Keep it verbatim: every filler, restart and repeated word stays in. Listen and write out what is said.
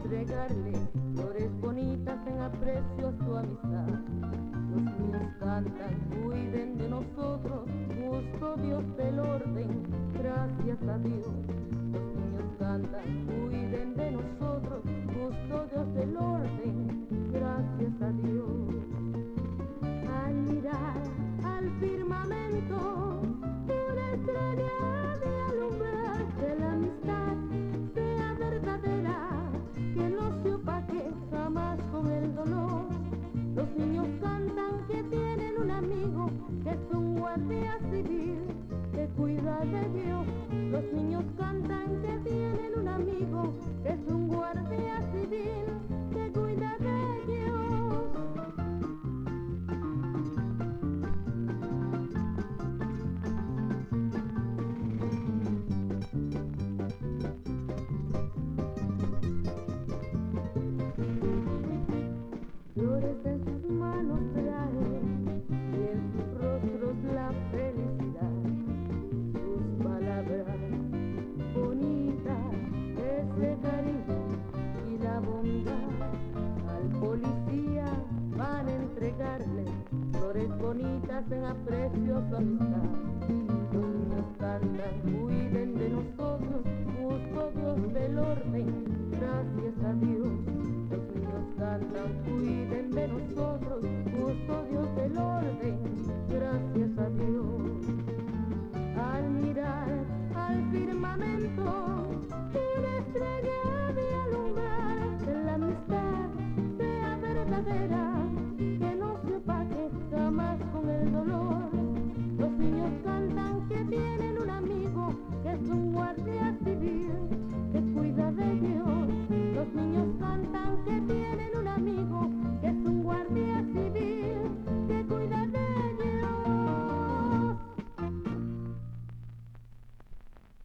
entregarle flores bonitas en aprecio a su amistad. Los niños cantan, cuiden de nosotros, custodios del orden, gracias a Dios. Los niños cantan, cuiden de nosotros, custodios del orden, gracias a Dios. Al mirar al firmamento, una estrella de alumbrar, que la amistad sea verdadera, que no se opaque jamás con el dolor. Los niños cantan que tienen un amigo, que es un guardia civil, que cuida de Dios. Los niños cantan que tienen un amigo, que es un guardia civil, que cuida de Dios. Flores en sus manos trae y en sus rostros la felicidad. Sus palabras bonitas, ese cariño y la bondad. Al policía van a entregarle flores bonitas en aprecio a su amistad.